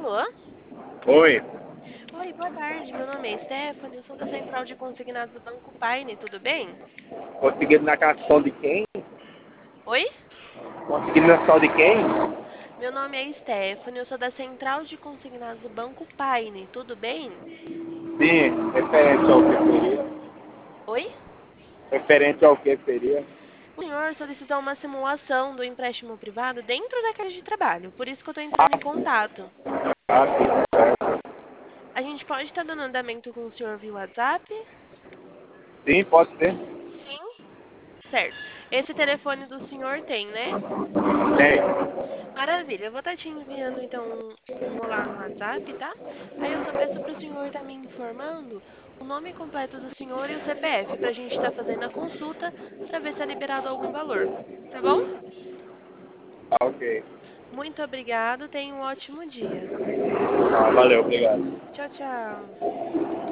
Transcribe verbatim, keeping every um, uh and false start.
Alô? Oi, Oi, boa tarde. Meu nome é Stephanie, eu sou da Central de Consignados do Banco Paine, tudo bem? conseguindo na cartão de quem? Oi? Conseguindo na cartão de quem? Meu nome é Stephanie, eu sou da Central de Consignados do Banco Paine, tudo bem? Sim, referente ao que seria? Oi? Referente ao que seria? O senhor solicitou uma simulação do empréstimo privado dentro da carga de trabalho, por isso que eu estou entrando em contato. Ah, sim, certo. A gente pode estar dando andamento com o senhor via WhatsApp? Sim, pode ser. Sim. Certo. Esse telefone do senhor tem, né? Tem. Maravilha, eu vou estar te enviando então um, um olá no WhatsApp, tá? Aí eu só peço para o senhor estar me informando o nome completo do senhor e o C P F para a gente estar fazendo a consulta para ver se é liberado algum valor. Tá bom? Ah, ok. Muito obrigado, tenha um ótimo dia. Ah, valeu, obrigado. Tchau, tchau.